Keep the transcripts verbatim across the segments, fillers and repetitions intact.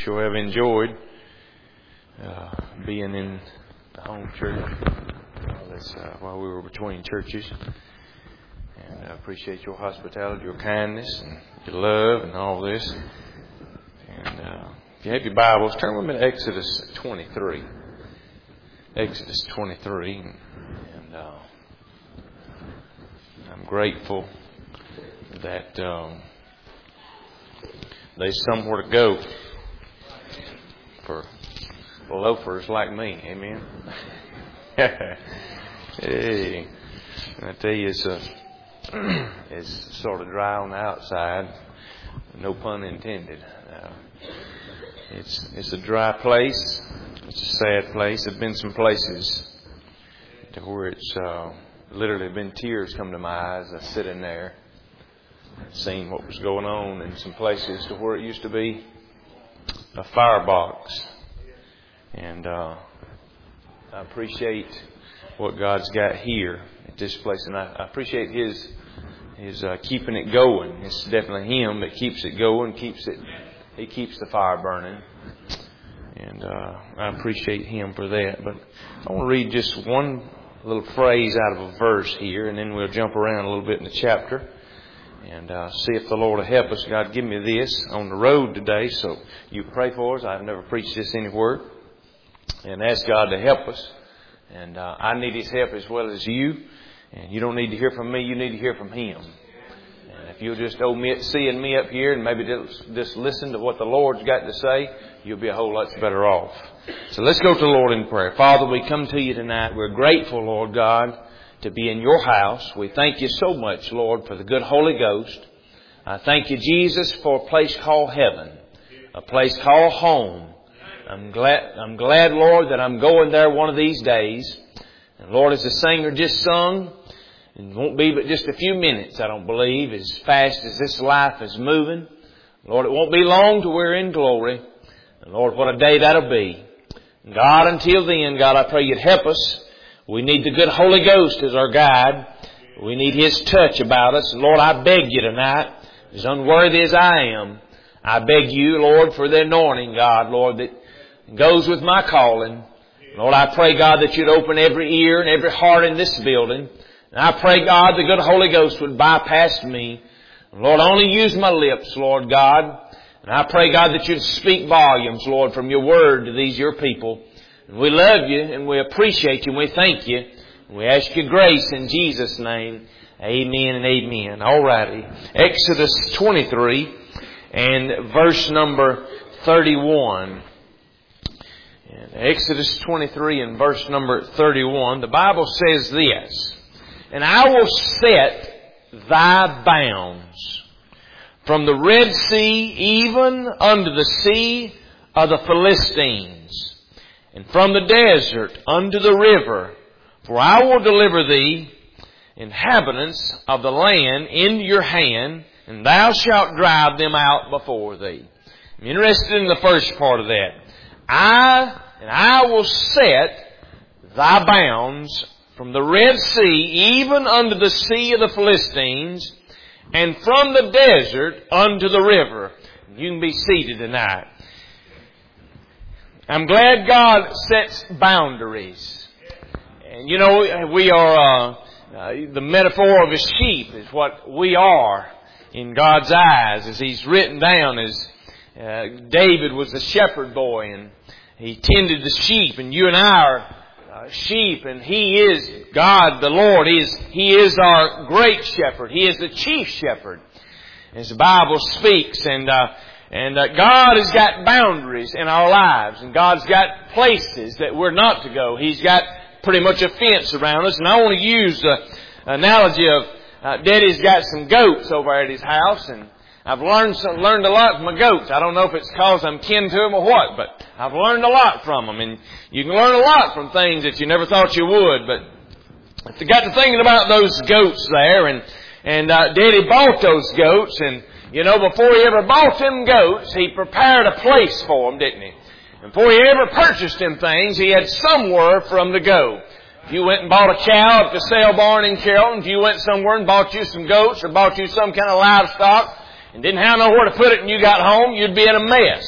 sure have enjoyed uh, being in the home church uh, that's, uh, while we were between churches. And I appreciate your hospitality, your kindness, and your love, and all this. And uh, if you have your Bibles, turn with me to Exodus twenty-three. Exodus twenty-three. And uh, I'm grateful that um, there's somewhere to go for loafers like me. Amen. Hey, I tell you, it's, uh, it's sort of dry on the outside. No pun intended. Uh, it's it's a dry place. It's a sad place. There've been some places to where it's uh, literally been tears come to my eyes. I sit in there, seen what was going on in some places to where it used to be a firebox. And uh, I appreciate what God's got here at this place, and I, I appreciate His His uh, keeping it going. It's definitely Him that keeps it going, keeps it. He keeps the fire burning, and uh, I appreciate Him for that. But I want to read just one little phrase out of a verse here, and then we'll jump around a little bit in the chapter and uh, see if the Lord will help us. God, give me this on the road today, so you pray for us. I've never preached this anywhere. And ask God to help us. And uh, I need His help as well as you. And you don't need to hear from me. You need to hear from Him. And if you'll just omit seeing me up here and maybe just, just listen to what the Lord's got to say, you'll be a whole lot better off. So let's go to the Lord in prayer. Father, we come to you tonight. We're grateful, Lord God, to be in your house. We thank you so much, Lord, for the good Holy Ghost. I thank you, Jesus, for a place called heaven, a place called home. I'm glad, I'm glad, Lord, that I'm going there one of these days. And Lord, as the singer just sung, it won't be but just a few minutes, I don't believe, as fast as this life is moving. Lord, it won't be long till we're in glory. And Lord, what a day that'll be. God, until then, God, I pray you'd help us. We need the good Holy Ghost as our guide. We need His touch about us. Lord, I beg you tonight, as unworthy as I am, I beg you, Lord, for the anointing, God, Lord, that goes with my calling. Lord, I pray, God, that you'd open every ear and every heart in this building. And I pray, God, the good Holy Ghost would bypass me. Lord, only use my lips, Lord God. And I pray, God, that you'd speak volumes, Lord, from your word to these your people. And we love you and we appreciate you and we thank you. And we ask you grace in Jesus' name. Amen and amen. All righty. Exodus twenty-three and verse number thirty-one. Exodus twenty-three and verse number thirty-one, the Bible says this, "And I will set thy bounds from the Red Sea even unto the sea of the Philistines, and from the desert unto the river. For I will deliver thee, inhabitants of the land, into your hand, and thou shalt drive them out before thee." I'm interested in the first part of that. I And I will set thy bounds from the Red Sea, even unto the sea of the Philistines, and from the desert unto the river. You can be seated tonight. I'm glad God sets boundaries. And you know, we are, uh, uh, the metaphor of a sheep is what we are in God's eyes, as He's written down as uh, David was the shepherd boy, and he tended the sheep, and you and I are uh, sheep, and He is God, the Lord. He is, He is our great shepherd. He is the chief shepherd, as the Bible speaks. And uh, and uh, God has got boundaries in our lives, and God's got places that we're not to go. He's got pretty much a fence around us. And I want to use the analogy of uh, Daddy's got some goats over at his house, and I've learned some, learned a lot from my goats. I don't know if it's because I'm kin to them or what, but I've learned a lot from them. And you can learn a lot from things that you never thought you would. But I got to thinking about those goats there, and and uh, Daddy bought those goats, and you know, before he ever bought them goats, he prepared a place for them, didn't he? And before he ever purchased them things, he had somewhere for them to go. If you went and bought a cow at the sale barn in Carrollton, if you went somewhere and bought you some goats or bought you some kind of livestock, and didn't have nowhere to put it and you got home, you'd be in a mess.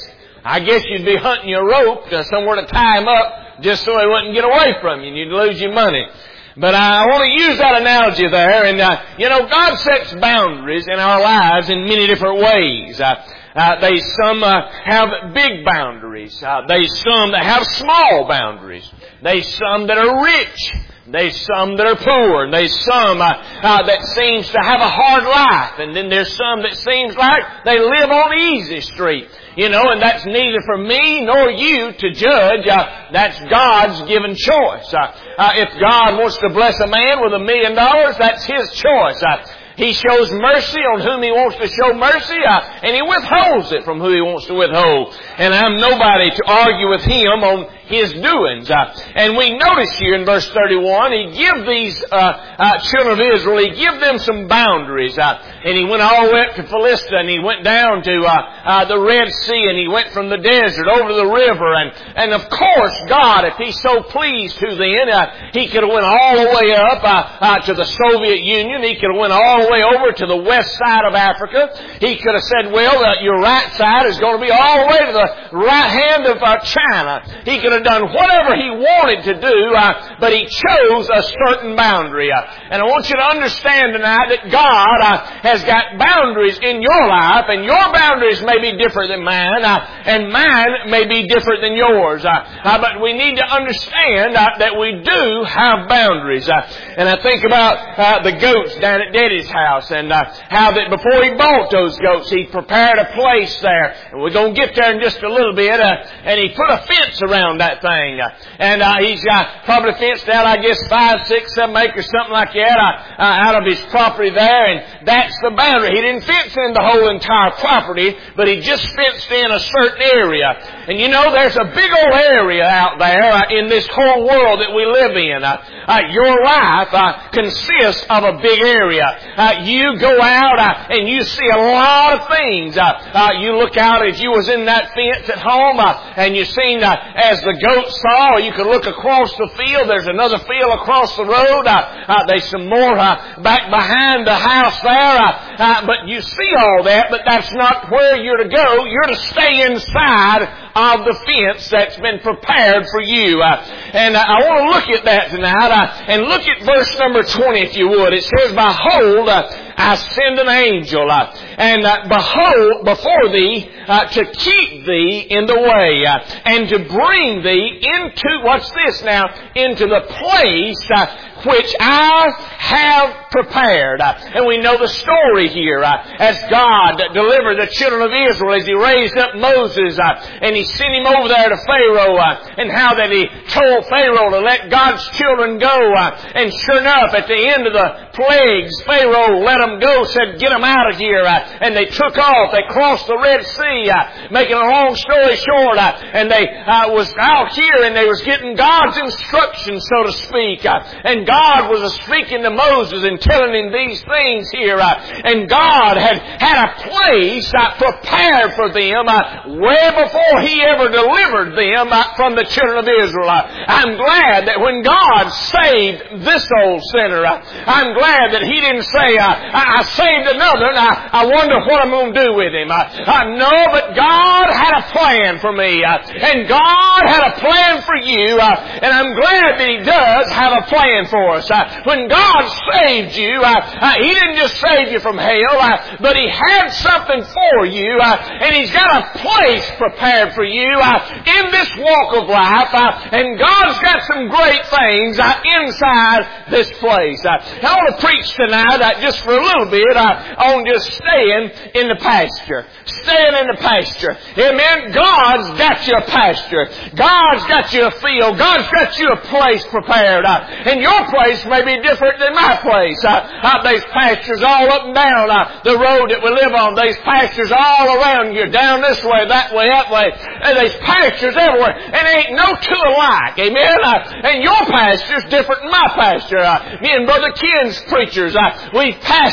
I guess you'd be hunting your rope uh, somewhere to tie him up just so he wouldn't get away from you and you'd lose your money. But I want to use that analogy there. And, uh, you know, God sets boundaries in our lives in many different ways. Uh, uh, they some uh, have big boundaries. Uh, they some that have small boundaries. They some that are rich. There's some that are poor, and there's some uh, uh, that seems to have a hard life, and then there's some that seems like they live on the easy street. You know, and that's neither for me nor you to judge. Uh, that's God's given choice. Uh, uh, if God wants to bless a man with a million dollars, that's His choice. Uh, He shows mercy on whom He wants to show mercy, uh, and He withholds it from who He wants to withhold. And I'm nobody to argue with Him on His doings. Uh, and we notice here in verse thirty-one, He give these uh, uh, children of Israel, He give them some boundaries. Uh, and He went all the way up to Philistia, and He went down to uh, uh, the Red Sea, and He went from the desert over the river. And, and of course, God, if He's so pleased to then, uh, He could have went all the way up uh, uh, to the Soviet Union. He could have went all the way over to the west side of Africa. He could have said, well, uh, your right side is going to be all the way to the right hand of uh, China. He could have done whatever He wanted to do, uh, but He chose a certain boundary. Uh, and I want you to understand tonight that God uh, has got boundaries in your life, and your boundaries may be different than mine, uh, and mine may be different than yours. Uh, uh, but we need to understand uh, that we do have boundaries. Uh, and I think about uh, the goats down at Daddy's house, and uh, how that before he bought those goats, he prepared a place there. And we're going to get there in just a little bit. Uh, and he put a fence around that thing. Uh, and uh, he's uh, probably fenced out, I guess, five, six, seven acres, something like that, uh, uh, out of his property there. And that's the boundary. He didn't fence in the whole entire property, but he just fenced in a certain area. And you know, there's a big old area out there uh, in this whole world that we live in. Uh, uh, your life uh, consists of a big area. Uh, you go out uh, and you see a lot of things. Uh, uh, you look out as you was in that fence at home, uh, and you seen uh, as the goats saw, you could look across the field. There's another field across the road. Uh, uh, there's some more uh, back behind the house there. Uh, uh, but you see all that, but that's not where you're to go. You're to stay inside of the fence that's been prepared for you. Uh, and uh, I want to look at that tonight. Uh, and look at verse number twenty, if you would. It says, behold, uh, I send an angel, uh, and uh, behold, before thee, uh, to keep thee in the way, uh, and to bring thee into, what's this now, into the place uh, which I have prepared. Uh, and we know the story here, uh, as God delivered the children of Israel, as He raised up Moses, uh, and He sent him over there to Pharaoh, uh, and how that He told Pharaoh to let God's children go. Uh, and sure enough, at the end of the plagues, Pharaoh let them go, said, get them out of here. Uh, and they took off. They crossed the Red Sea, uh, making a long story short. Uh, and they uh, was out here, and they was getting God's instructions, so to speak. Uh, and God was speaking to Moses and telling him these things here. Uh, and God had had a place uh, prepared for them uh, way before He ever delivered them uh, from the children of Israel. Uh, I'm glad that when God saved this old sinner, uh, I'm glad that He didn't say, uh, I, I saved another and I, I wonder what I'm going to do with him. Uh, uh, no, but God had a plan for me. Uh, and God had a plan for you. Uh, and I'm glad that He does have a plan for us. Uh, when God saved you, uh, uh, He didn't just save you from hell, uh, but He had something for you, uh, and He's got a place prepared for you uh, in this walk of life, uh, and God's got some great things uh, inside this place. Uh, I want to preach tonight uh, just for a little bit uh, on just staying in the pasture. Staying in the pasture. Amen. God's got you a pasture. God's got you a field. God's got you a place prepared. Uh, and your place may be different than my place. Uh, uh, there's pastures all up and down uh, the road that we live on. There's pastures all around you, down this way, that way, that way. And there's pastures everywhere. And there ain't no two alike. Amen. Uh, and your pasture's different than my pasture. Uh, me and Brother Ken's preachers, uh, we've pastored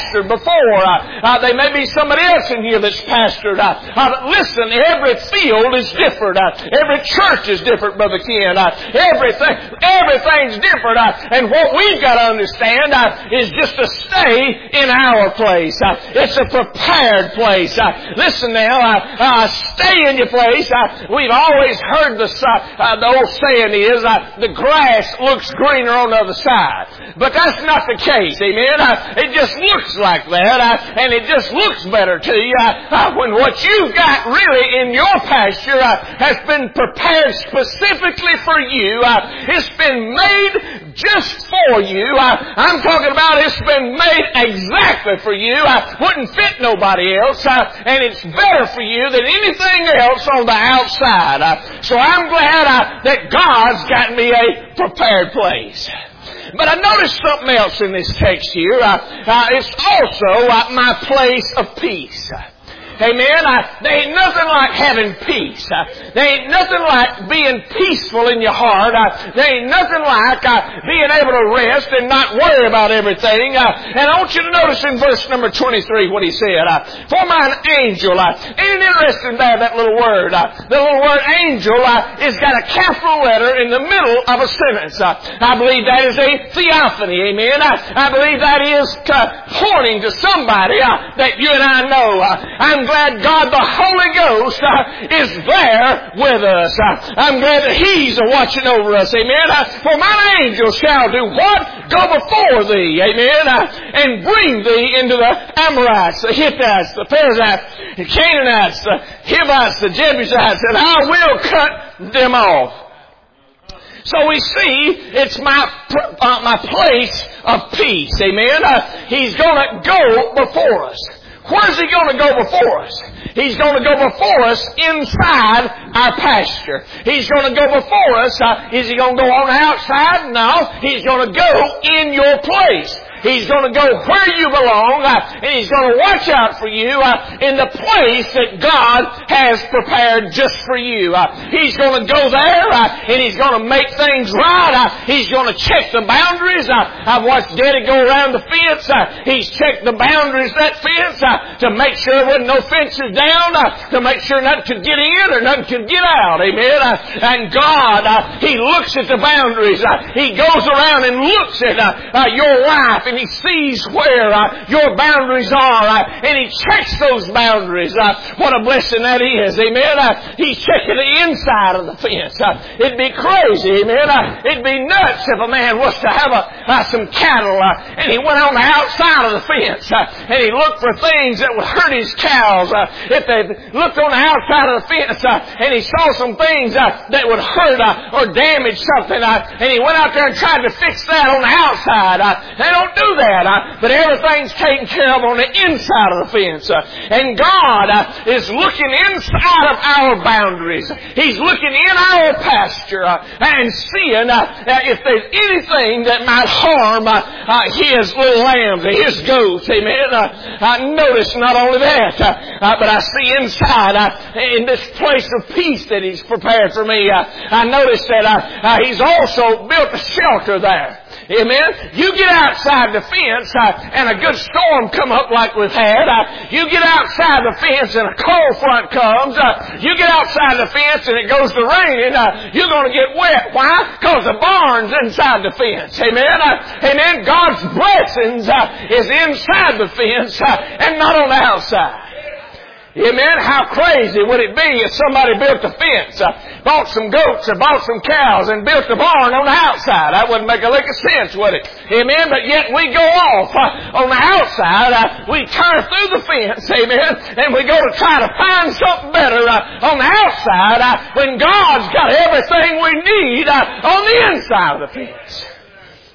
pastored before. Uh, uh, they may be somebody else in here that's pastored. Uh, uh, but listen, every field is different. Uh, every church is different, Brother Ken. Uh, everything, everything's different. Uh, and what we've got to understand uh, is just to stay in our place. Uh, it's a prepared place. Uh, listen now, uh, uh, stay in your place. Uh, we've always heard the, uh, uh, the old saying is, uh, the grass looks greener on the other side. But that's not the case, amen? Uh, it just looks like that, uh, and it just looks better to you uh, uh, when what you've got really in your pasture uh, has been prepared specifically for you. Uh, it's been made just for you. Uh, I'm talking about it's been made exactly for you. Uh, wouldn't fit nobody else, uh, and it's better for you than anything else on the outside. Uh, so I'm glad uh, that God's got me a prepared place. But I noticed something else in this text here. Uh, uh, it's also uh, my place of peace. Amen. Uh, there ain't nothing like having peace. Uh, there ain't nothing like being peaceful in your heart. Uh, there ain't nothing like uh, being able to rest and not worry about everything. Uh, and I want you to notice in verse number twenty-three what he said. Uh, For mine angel. Uh, ain't it interesting there, that little word? Uh, the little word angel uh, is got a capital letter in the middle of a sentence. Uh, I believe that is a theophany. Amen. I, I believe that is uh, pointing to somebody uh, that you and I know. Uh, I'm glad God the Holy Ghost uh, is there with us. Uh, I'm glad that He's watching over us. Amen. Uh, For mine angel shall do what? Go before thee. Amen. Uh, and bring thee into the Amorites, the Hittites, the Perizzites, the Canaanites, the Hivites, the Jebusites, and I will cut them off. So we see it's my uh, my place of peace. Amen. Uh, he's going to go before us. Where's He going to go before us? He's going to go before us inside our pasture. He's going to go before us. Uh, is He going to go on the outside? No. He's going to go in your place. He's going to go where you belong, uh, and He's going to watch out for you uh, in the place that God has prepared just for you. Uh, he's going to go there, uh, and He's going to make things right. Uh, he's going to check the boundaries. Uh, I've watched Daddy go around the fence. Uh, he's checked the boundaries of that fence uh, to make sure there wasn't no fences down, uh, to make sure nothing could get in or nothing could get out. Amen. Uh, and God, uh, He looks at the boundaries. Uh, he goes around and looks at uh, uh, your life, and He sees where uh, your boundaries are, uh, and He checks those boundaries. Uh, what a blessing that is, amen. Uh, he's checking the inside of the fence. Uh, it'd be crazy, amen. Uh, it'd be nuts if a man was to have a, uh, some cattle, uh, and he went on the outside of the fence, uh, and he looked for things that would hurt his cows. Uh, if they looked on the outside of the fence, uh, and he saw some things uh, that would hurt uh, or damage something, uh, and he went out there and tried to fix that on the outside. Uh, they don't do that, uh, but everything's taken care of on the inside of the fence. Uh, and God uh, is looking inside of our boundaries. He's looking in our pasture uh, and seeing uh, uh, if there's anything that might harm uh, uh, His little lambs, His goats. Amen. Uh, I notice not only that, uh, uh, but I see inside uh, in this place of peace that He's prepared for me. Uh, I notice that uh, uh, He's also built a shelter there. Amen. You get outside the fence uh, and a good storm come up like we've had. Uh, you get outside the fence and a cold front comes. Uh, you get outside the fence and it goes to raining. Uh, you're going to get wet. Why? Because the barn's inside the fence. Amen. Uh, amen. God's blessings uh, is inside the fence uh, and not on the outside. Amen. How crazy would it be if somebody built a fence, uh, bought some goats or bought some cows and built a barn on the outside? That wouldn't make a lick of sense, would it? Amen. But yet we go off uh, on the outside. Uh, we tear through the fence. Amen. And we go to try to find something better uh, on the outside uh, when God's got everything we need uh, on the inside of the fence.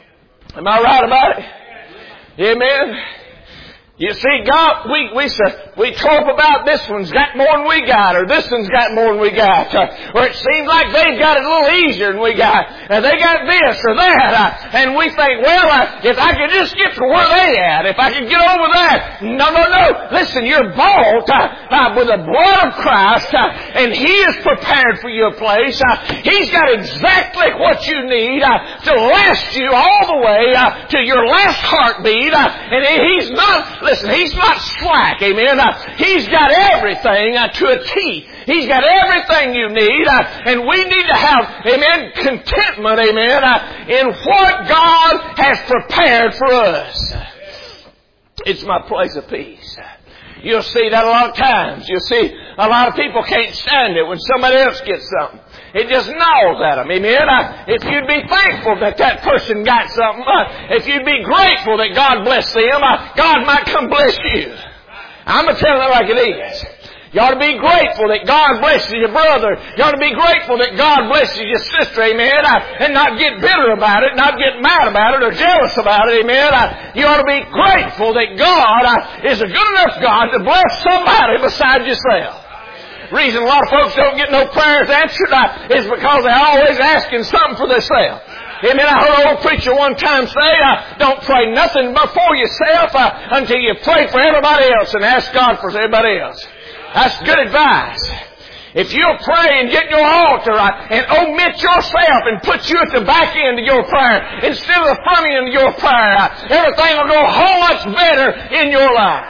Am I right about it? Amen. You see, God, we, we say, we trope about this one's got more than we got, or this one's got more than we got, uh, or it seems like they've got it a little easier than we got, and they got this or that, uh, and we think, well, uh, if I could just get to where they at, if I could get over that. No, no, no. Listen, you're bought uh, uh, with the blood of Christ, uh, and He has prepared for you a place. Uh, he's got exactly what you need uh, to last you all the way uh, to your last heartbeat. Uh, and He's not, listen, He's not slack, amen. Uh, he's got everything uh, to a T. He's got everything you need, uh, and we need to have, amen, contentment, amen, uh, in what God has prepared for us. It's my place of peace. You'll see that a lot of times. You'll see a lot of people can't stand it when somebody else gets something. It just gnaws at them. Amen. Uh, if you'd be thankful that that person got something, uh, if you'd be grateful that God blessed them, uh, God might come bless you. I'm going to tell it like it is. You ought to be grateful that God blesses your brother. You ought to be grateful that God blesses your sister, amen, uh, and not get bitter about it, not get mad about it or jealous about it, amen. Uh, you ought to be grateful that God uh, is a good enough God to bless somebody besides yourself. The reason a lot of folks don't get no prayers answered uh, is because they're always asking something for themselves. Amen. I heard an old preacher one time say, uh, don't pray nothing before yourself uh, until you pray for everybody else and ask God for everybody else. That's good advice. If you'll pray and get your altar right and omit yourself and put you at the back end of your prayer instead of the front end of your prayer, everything will go a whole much better in your life.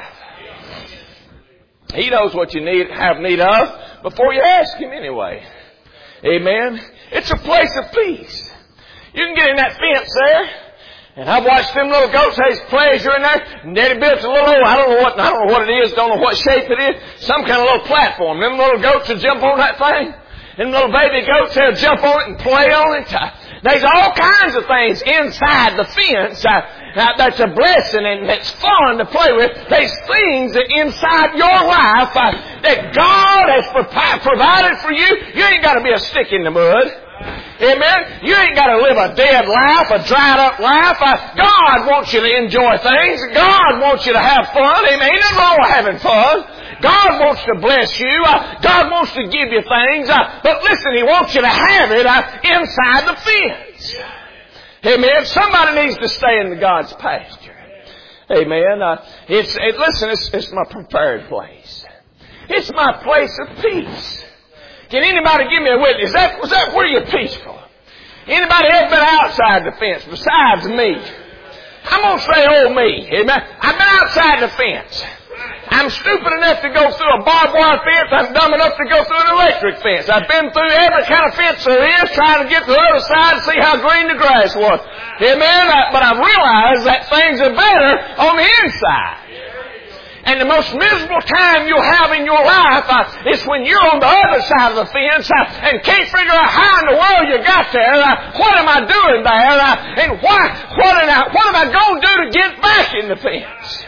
He knows what you need, have need of before you ask Him anyway. Amen. It's a place of peace. You can get in that fence there. And I've watched them little goats have pleasure in there. And Daddy built a little, I don't know what, I don't know what it is, don't know what shape it is. Some kind of little platform. Them little goats will jump on that thing. Them little baby goats, they'll jump on it and play on it. Uh, there's all kinds of things inside the fence uh, uh, that's a blessing and that's fun to play with. There's things that inside your life uh, that God has pro- provided for you. You ain't got to be a stick in the mud. Amen. You ain't got to live a dead life, a dried up life. Uh, God wants you to enjoy things. God wants you to have fun. Amen. Ain't nothing wrong with having fun. God wants to bless you. Uh, God wants to give you things. Uh, but listen, He wants you to have it uh, inside the fence. Amen. Somebody needs to stay in the God's pasture. Amen. Uh, it's it, listen. It's, it's my prepared place. It's my place of peace. Can anybody give me a witness? Is that, was that where you're peaceful? Anybody ever been outside the fence besides me? I'm going to say, oh, me. Amen. I've been outside the fence. I'm stupid enough to go through a barbed wire fence. I'm dumb enough to go through an electric fence. I've been through every kind of fence there is trying to get to the other side and see how green the grass was. Amen. But I've realized that things are better on the inside. And the most miserable time you'll have in your life uh, is when you're on the other side of the fence uh, and can't figure out how in the world you got there. Uh, what am I doing there? Uh, and why? What am I, what am I going to do to get back in the fence?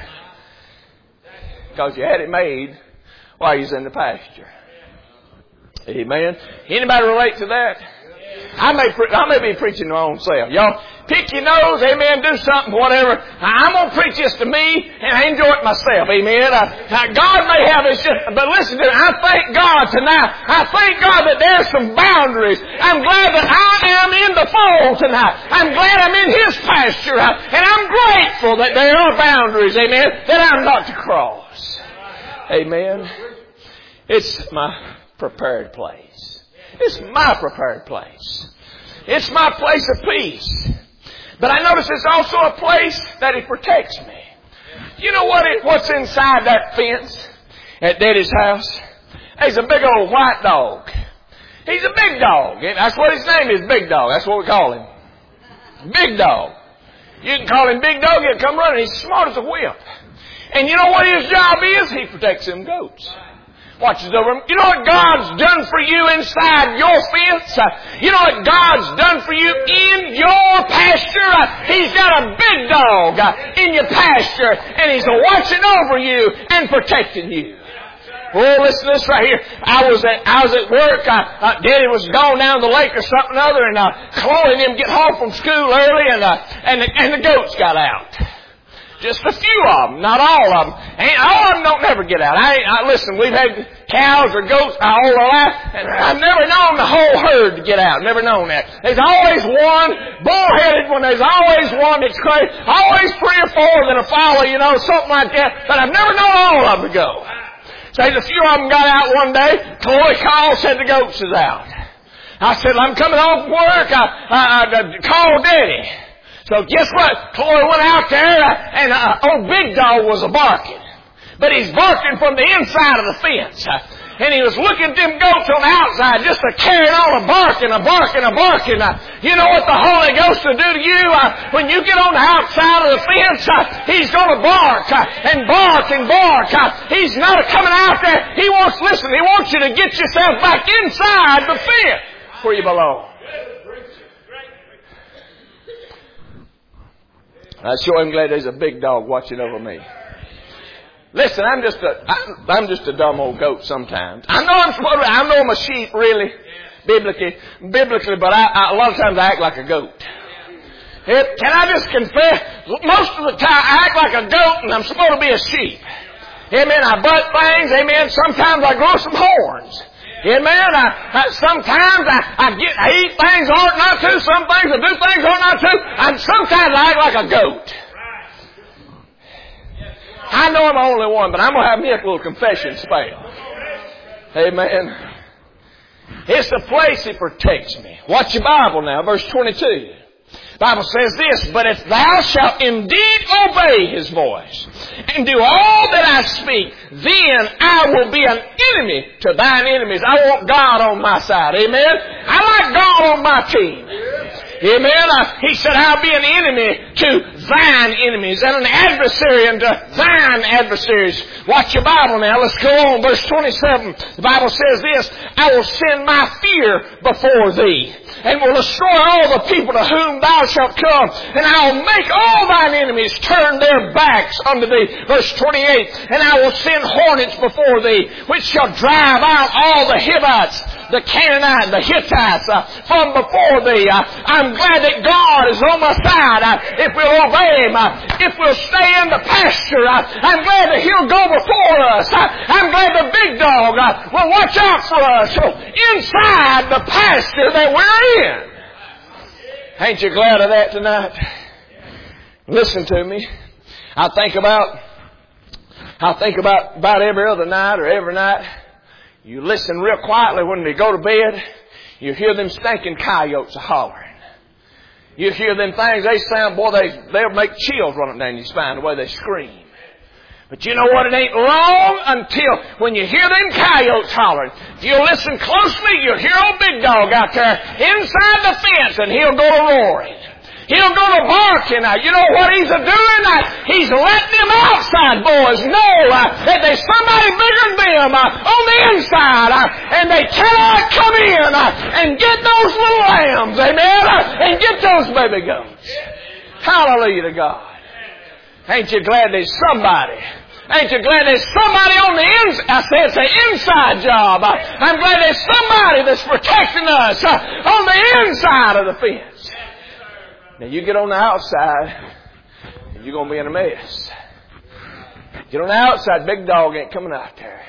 Because you had it made while you was in the pasture. Amen. Anybody relate to that? I may, pre- I may be preaching my own self. Y'all pick your nose, amen, do something, whatever. I'm going to preach this to me, and I enjoy it myself, amen. Uh, God may have this, but listen to me, I thank God tonight. I thank God that there's some boundaries. I'm glad that I am in the fold tonight. I'm glad I'm in His pasture, uh, and I'm grateful that there are boundaries, amen, that I'm not to cross. Amen. It's my prepared place. It's my prepared place. It's my place of peace. But I notice it's also a place that He protects me. You know what? It, what's inside that fence at Daddy's house? There's a big old white dog. He's a big dog. That's what his name is, Big Dog. That's what we call him. Big Dog. You can call him Big Dog. He'll come running. He's smart as a whip. And you know what his job is? He protects them goats. Watches over him. You know what God's done for you inside your fence? Uh, you know what God's done for you in your pasture? Uh, he's got a big dog uh, in your pasture, and He's watching over you and protecting you. Oh, listen to this right here. I was at, I was at work. Uh, uh, Daddy was gone down to the lake or something or other, and uh, Chloe and them get home from school early, and uh, and, the, and the goats got out. Just a few of them, not all of them. And all of them don't never get out. I, I listen, we've had cows or goats all our life, and I've never known the whole herd to get out. Never known that. There's always one bullheaded one. There's always one that's crazy. Always three or four that are follow, you know, something like that. But I've never known all of them to go. So a few of them got out one day. Chloe called, said the goats is out. I said, I'm coming home from work. I, I, I called Daddy. So guess what? Chloe went out there, and uh, old Big Dog was a barking. But he's barking from the inside of the fence. And he was looking at them goats on the outside, just a carrying on a barking, a barking, a barking. You know what the Holy Ghost will do to you? Uh, when you get on the outside of the fence, uh, He's going to bark uh, and bark and bark. Uh, he's not coming out there. He wants, listen, He wants you to get yourself back inside the fence where you belong. I sure am glad there's a big dog watching over me. Listen, I'm just a, I'm, I'm just a dumb old goat sometimes. I know I'm supposed to, I know I'm a sheep really, biblically, biblically, but I, I, a lot of times I act like a goat. It, can I just confess, most of the time I act like a goat and I'm supposed to be a sheep. Amen, I butt things, amen, sometimes I grow some horns. Amen. I, I, sometimes I, I get, I eat things I ought not to. Some things I do things I ought not to. And sometimes I act like a goat. I know I'm the only one, but I'm going to have me a little confession spell. Amen. It's the place He protects me. Watch your Bible now, verse twenty-two. The Bible says this, but if thou shalt indeed obey His voice and do all that I speak, then I will be an enemy to thine enemies. I want God on my side. Amen. I like God on my team. Amen. Uh, he said, I'll be an enemy to thine enemies and an adversary unto thine adversaries. Watch your Bible now. Let's go on. Verse twenty-seven. The Bible says this, I will send my fear before thee and will destroy all the people to whom thou shalt come. And I will make all thine enemies turn their backs unto thee. Verse twenty-eight. And I will send hornets before thee, which shall drive out all the Hivites, the Canaanites, the Hittites uh, from before thee. Uh, I'm glad that God is on my side. Uh, if we'll obey Him, uh, if we'll stay in the pasture, uh, I'm glad that He'll go before us. Uh, I'm glad the big dog uh, will watch out for us. So inside the pasture that we're in. Ain't you glad of that tonight? Listen to me. I think about, I think about about every other night or every night. You listen real quietly when they go to bed. You hear them stinking coyotes hollering. You hear them things, they sound, boy, they, they'll make chills running down your spine the way they scream. But you know what? It ain't long until when you hear them coyotes hollering. If you listen closely, you'll hear old Big Dog out there inside the fence and he'll go to roaring. He'll go to barking. Uh, you know what he's a doing? Uh, he's letting them outside boys know uh, that there's somebody bigger than them uh, on the inside. Uh, and they cannot come in uh, and get those little lambs. Amen? Uh, and get those baby goats. Hallelujah to God. Ain't you glad there's somebody? Ain't you glad there's somebody on the inside? I say it's an inside job. I, I'm glad there's somebody that's protecting us uh, on the inside of the fence. Now you get on the outside, and you're going to be in a mess. Get on the outside, Big Dog ain't coming out there.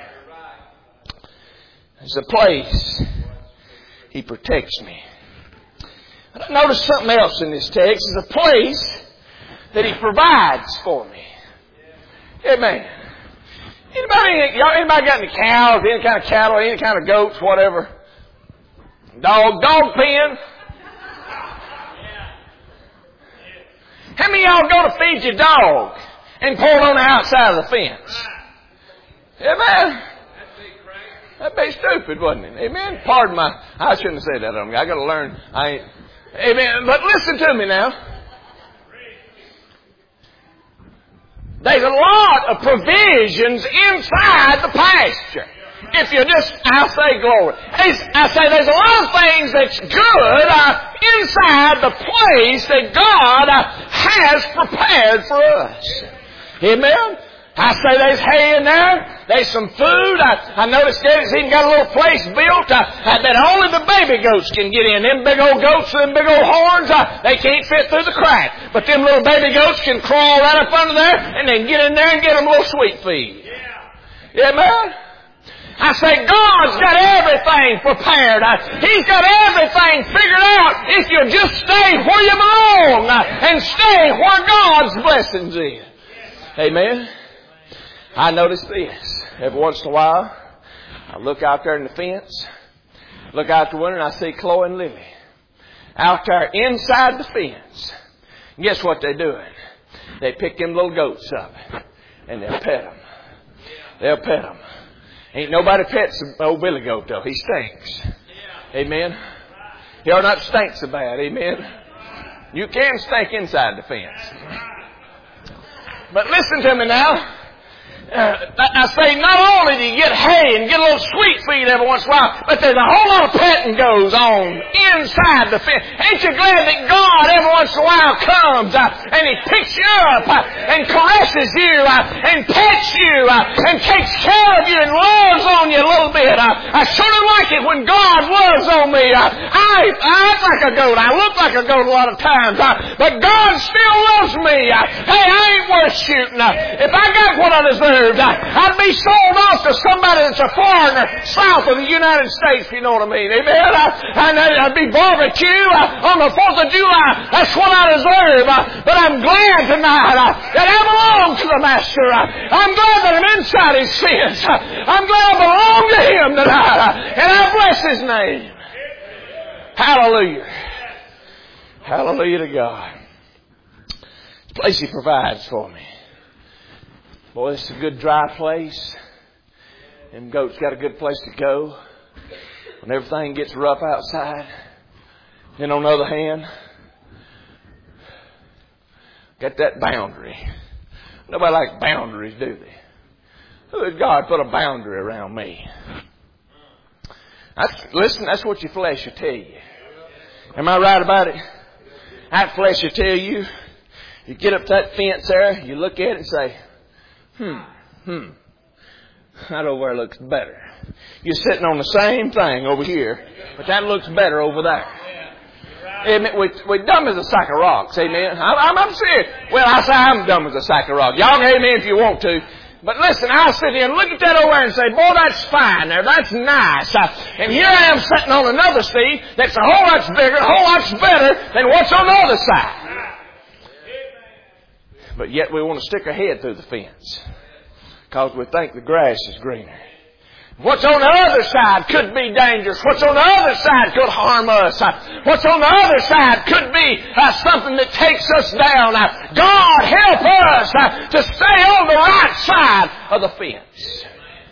There's a place He protects me. But I noticed something else in this text. It's a place that He provides for me. Amen. Anybody, y'all, anybody got any cows, any kind of cattle, any kind of goats, whatever? Dog, dog pen? How many of y'all go to feed your dog and pull it on the outside of the fence? Amen. That'd be stupid, wouldn't it? Amen. Pardon my, I shouldn't have said that on me. I got to learn. I ain't. Amen. But listen to me now. There's a lot of provisions inside the pasture. If you just, I'll say glory. I say there's a lot of things that's good uh, inside the place that God uh, has prepared for us. Amen? I say there's hay in there. There's some food. I, I noticed Daddy's even got a little place built uh, uh, that only the baby goats can get in. Them big old goats with them big old horns, uh, they can't fit through the crack. But them little baby goats can crawl right up under there and they can get in there and get them a little sweet feed. Yeah, yeah man. I say, God's got everything prepared. He's got everything figured out if you just stay where you belong and stay where God's blessings is. Amen. I notice this. Every once in a while, I look out there in the fence, look out the window, and I see Chloe and Lily out there inside the fence. And guess what they're doing? They pick them little goats up, and they'll pet them. They'll pet them. Ain't nobody pets old Billy Goat, though. He stinks. Amen. He ought not stink so bad. Amen. You can stink inside the fence. But listen to me now. Uh, I say not only do you get hay and get a little sweet feed every once in a while, but there's a whole lot of petting goes on inside the fence. Ain't you glad that God every once in a while comes uh, and He picks you up uh, and caresses you uh, and pets you uh, and takes care of you and loves on you a little bit. Uh, I sort of like it when God loves on me. Uh, I, I act like a goat. I look like a goat a lot of times. Uh, but God still loves me. Uh, hey, I ain't worth shooting. Uh, if I got what I deserve, I'd be sold off to somebody that's a foreigner south of the United States, if you know what I mean. Amen? And I'd be barbecue on the fourth of July. That's what I deserve. But I'm glad tonight that I belong to the Master. I'm glad that I'm inside His fence. I'm glad I belong to Him tonight. And I bless His name. Hallelujah. Hallelujah to God. It's a place He provides for me. Boy, it's a good dry place. Them goats got a good place to go when everything gets rough outside. Then on the other hand, got that boundary. Nobody likes boundaries, do they? Who did God put a boundary around me? That's, listen, that's what your flesh will tell you. Am I right about it? That flesh will tell you. You get up to that fence there, you look at it and say, Hmm, hmm. That over there looks better. You're sitting on the same thing over here, but that looks better over there. Amen. We, we're dumb as a sack of rocks, amen. I'm, I'm serious. Well, I say I'm dumb as a sack of rocks. Y'all can amen if you want to. But listen, I'll sit here and look at that over there and say, boy, that's fine there. That's nice. Uh, and here I am sitting on another seat that's a whole lot bigger, a whole lot better than what's on the other side. But yet we want to stick our head through the fence because we think the grass is greener. What's on the other side could be dangerous. What's on the other side could harm us. What's on the other side could be uh, something that takes us down. Uh, God help us uh, to stay on the right side of the fence.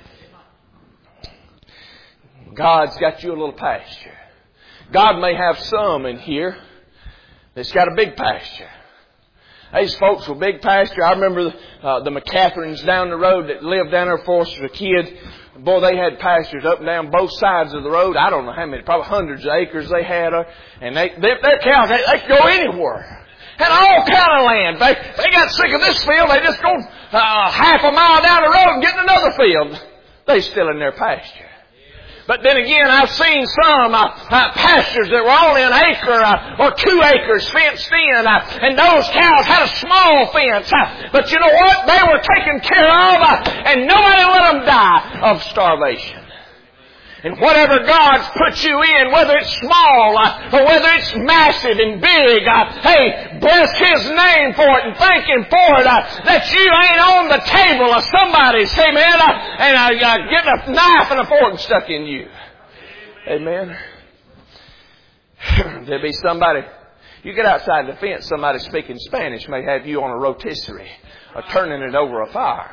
God's got you a little pasture. God may have some in here that's got a big pasture. These folks with big pasture. I remember uh, the McCatherines down the road that lived down there for us as a kid. Boy, they had pastures up and down both sides of the road. I don't know how many, probably hundreds of acres they had. Uh, and they, they, their cows, they, they could go anywhere. Had all kind of land. They, they got sick of this field. They just go uh, half a mile down the road and get in another field. They still in their pasture. But then again, I've seen some uh, uh, pastures that were only an acre uh, or two acres fenced in, uh, and those cows had a small fence. Uh, but you know what? They were taken care of, uh, and nobody let them die of starvation. And whatever God's put you in, whether it's small uh, or whether it's massive and big, uh, hey, bless His name for it and thank Him for it. Uh, that you ain't on the table of somebody's, amen, uh, and uh, uh, getting a knife and a fork stuck in you. Amen. There'll be somebody, you get outside the fence, somebody speaking Spanish may have you on a rotisserie or turning it over a fire.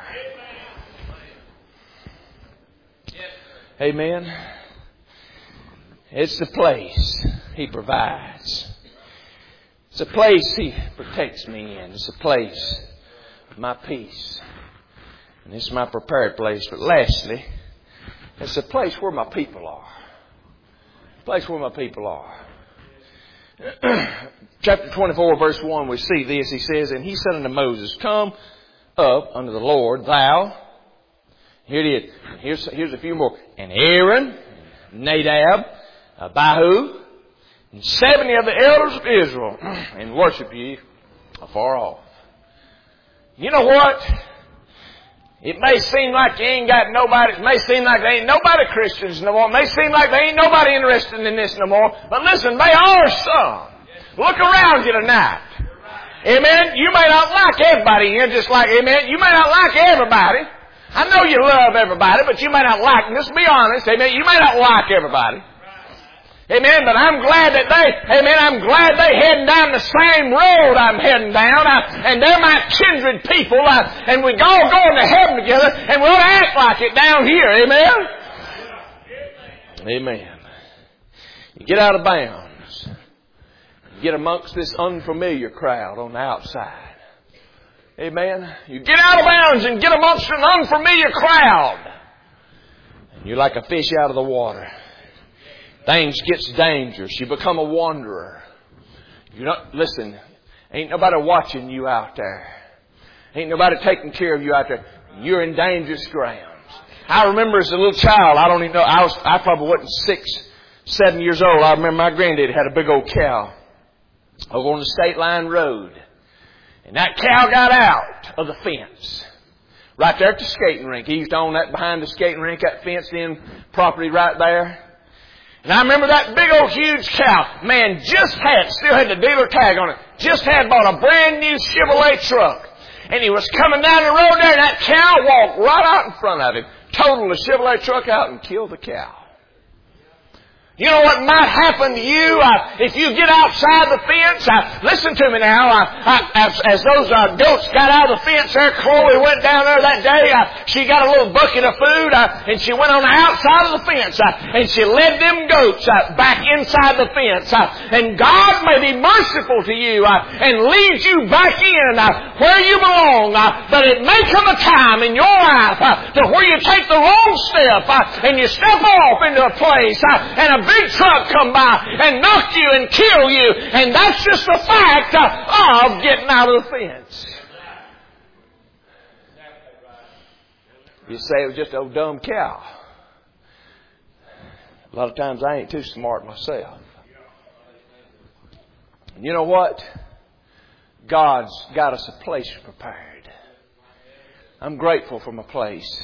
Amen. It's the place He provides. It's a place He protects me in. It's a place of my peace. And it's my prepared place. But lastly, it's a place where my people are. A place where my people are. Chapter twenty-four, verse one, we see this. He says, and He said unto Moses, come, up unto the Lord, thou. Here it is. Here's, here's a few more. And Aaron, Nadab, Abihu, and seventy of the elders of Israel, and worship ye afar off. You know what? It may seem like you ain't got nobody. It may seem like there ain't nobody Christians no more. It may seem like there ain't nobody interested in this no more. But listen, they are some. Look around you tonight. Amen. You may not like everybody here, just like, amen, you may not like everybody. I know you love everybody, but you may not like them. Just be honest, amen. You may not like everybody. Amen, but I'm glad that they, amen, I'm glad they heading down the same road I'm heading down. I, and they're my kindred people. I, and we all going to heaven together, and we ought to act like it down here. Amen? Amen. You get out of bounds. You get amongst this unfamiliar crowd on the outside. Amen. You get out of bounds and get amongst an unfamiliar crowd. And you're like a fish out of the water. Things gets dangerous. You become a wanderer. You not listen. Ain't nobody watching you out there. Ain't nobody taking care of you out there. You're in dangerous grounds. I remember as a little child. I don't even know. I was. I probably wasn't six, seven years old. I remember my granddaddy had a big old cow over on the State Line Road, and that cow got out of the fence right there at the skating rink. He used to own that behind the skating rink, that fenced-in property right there. And I remember that big old huge cow, man, just had, still had the dealer tag on it, just had bought a brand new Chevrolet truck. And he was coming down the road there, and that cow walked right out in front of him, totaled the Chevrolet truck out and killed the cow. You know what might happen to you uh, if you get outside the fence? Uh, listen to me now. Uh, uh, as, as those uh, goats got out of the fence there, Chloe went down there that day. Uh, she got a little bucket of food, uh, and she went on the outside of the fence, uh, and she led them goats uh, back inside the fence. Uh, and God may be merciful to you uh, and lead you back in uh, where you belong. Uh, but it may come a time in your life uh, to where you take the wrong step uh, and you step off into a place uh, and a big truck come by and knock you and kill you. And that's just the fact uh, of getting out of the fence. You say it was just an old dumb cow. A lot of times I ain't too smart myself. And you know what? God's got us a place prepared. I'm grateful for my place.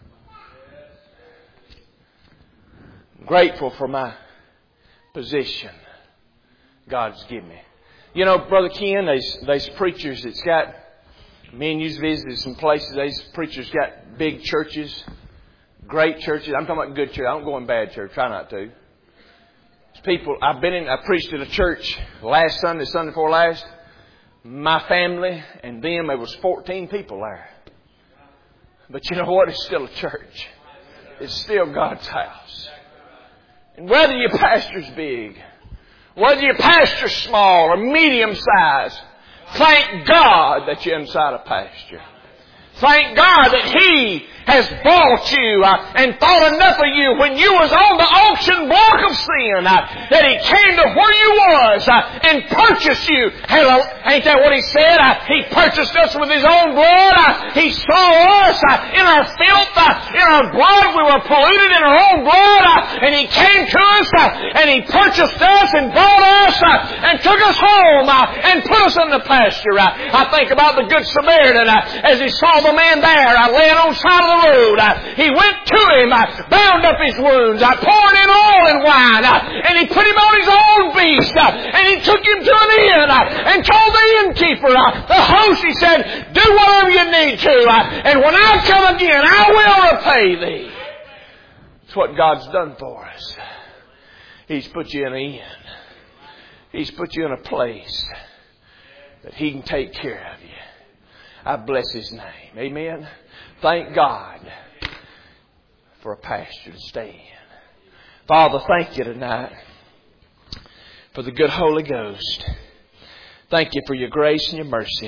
I'm grateful for my position God's given me. You know, Brother Ken, there's, there's preachers that's got, me and you've visited some places, these preachers got big churches, great churches. I'm talking about good church. I don't go in bad church. Try not to. There's people, I've been in, I preached at a church last Sunday, Sunday before last. My family and them, there was fourteen people there. But you know what? It's still a church. It's still God's house. And whether your pastor's big, whether your pastor's small or medium size, thank God that you're inside a pasture. Thank God that He has bought you uh, and thought enough of you when you was on the auction block of sin uh, that He came to where you was uh, and purchased you. Hello, ain't that what He said? Uh, he purchased us with His own blood. Uh, he saw us uh, in our filth, uh, in our blood. We were polluted in our own blood. Uh, and He came to us uh, and He purchased us and bought us uh, and took us home uh, and put us in the pasture. Uh, I think about the Good Samaritan uh, as he saw the man there uh, laying on the side of the road. Uh, he went to him, uh, bound up his wounds, uh, poured in oil and wine, uh, and he put him on his own beast, uh, and he took him to an inn uh, and told the innkeeper, uh, the host, he said, do whatever you need to, uh, and when I come again, I will repay thee. That's what God's done for us. He's put you in an inn. He's put you in a place that He can take care of you. I bless His name. Amen. Thank God for a pasture to stay in. Father, thank you tonight for the good Holy Ghost. Thank you for your grace and your mercy.